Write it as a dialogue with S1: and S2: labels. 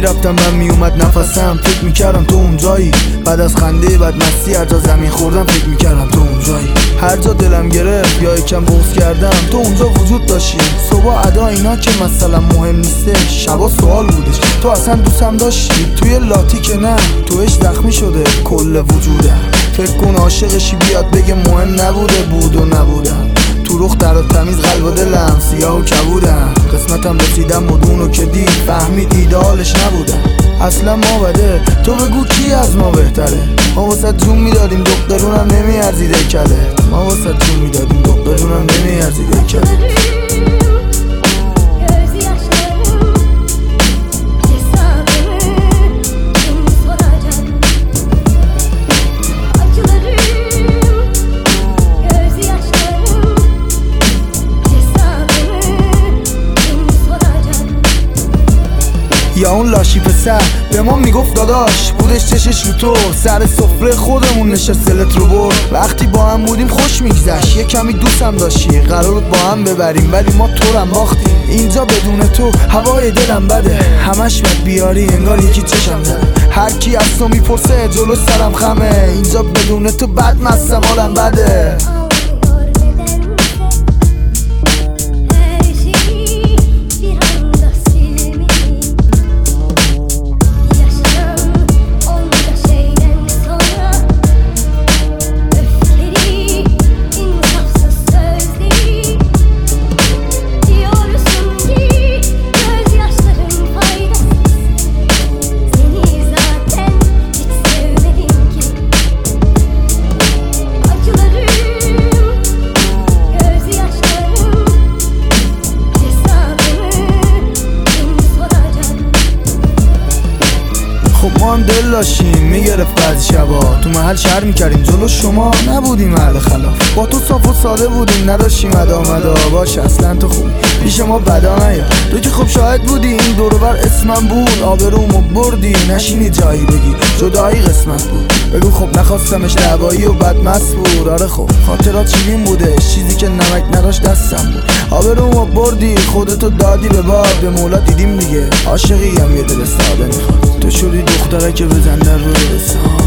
S1: میرفتم من میومد نفسم، فکر میکردم تو اونجایی. بعد از خنده بدمستی هر جا زمین خوردم فکر میکردم تو اونجایی. هر جا دلم گرفت یا یکم بغض کردم تو اونجا وجود داشتی. صبح ادا اینا که مثلا مهم نیستش، شبا سوال بودش. تو اصلا دوستم داشتی توی لاتی که نه، توش زخمی شده کل وجودم. فکر کن عاشقشی بیاد بگه مهم نبوده، بود و نبودم. تو رخ در و تمیز قلب و دلم سیاه و کبودم. قسمتم رسیدم مدونو که دید فهمید ایدالش نبودم. اصلا ما بده تو بگو کی از ما بهتره. ما واسه جون میدادیم دخترونم نمیارزیده کله. ما واسه جون میدادیم دخترونم نمیارزیده کله. یا اون لاشی پسر به ما میگفت داداش، بودش چشش رو تو، سر سفره خودمون نشست دلت رو برد. وقتی با هم بودیم خوش میگذشت، یه کمی دوستم داشتی، قرار بود با هم ببریم ولی ما تو رم باختیم. اینجا بدون تو هوای دلم بده، همش بد بیاری انگار یکی چشم زده. هر کی از تو میپرسه جلو سرم خمه، اینجا بدون تو بد مستم حالم بده. ما هم دل داشتیم میگرفت بعضی شبا، تو محل شهر میکردیم جلو شما نبودیم اهل خلاف. با تو صاف و ساده بودیم نداشتیم ادا مدا، باش اصلا تو خوبی پیش ما بدا نیا. تو که خب شاهد بودی این دوروبر اسمم بود، آبرومو بردی نشینی جایی بگی جدایی قسمت بود. بگو خب نخواستمش دعوایی و بدمست بود. آره خب خاطرات شیرین بوده، چیزی که نمک نداشت دستم بود. آبرومو بردی خودتو دادی به باد، به مولا دیدیم دیگه عاشقی هم یه دل ساده میخواد. تو شدی دختره که بزن در رو رسان.